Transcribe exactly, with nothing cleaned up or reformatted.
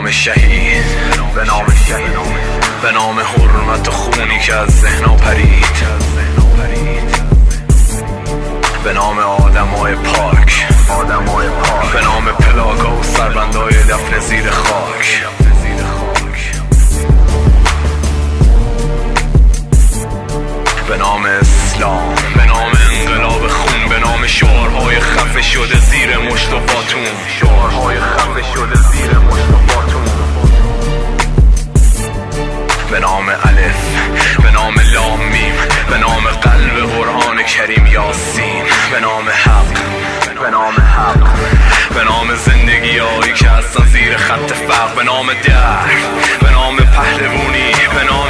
نام شهید، به نام شهید، به نام حرمت و خونی که از ذهنا پرید، به نام آدمای پاک، آدمای پاک، به نام پلاگا و سربندای دفن زیر خاک، به نام اسلام، به نام انقلاب خون، به نام شعارهای خفه شده زیر مشت و باتون، شعارهای خفه شده زیر مشت و باتون، به نام الف، به نام لام میم، به نام قلب قرآن کریم یاسین، به نام حق، به نام حق، به نام زندگی هایی که هستن زیر خط فقر، به نام درد، به نام پهلوانی، به نام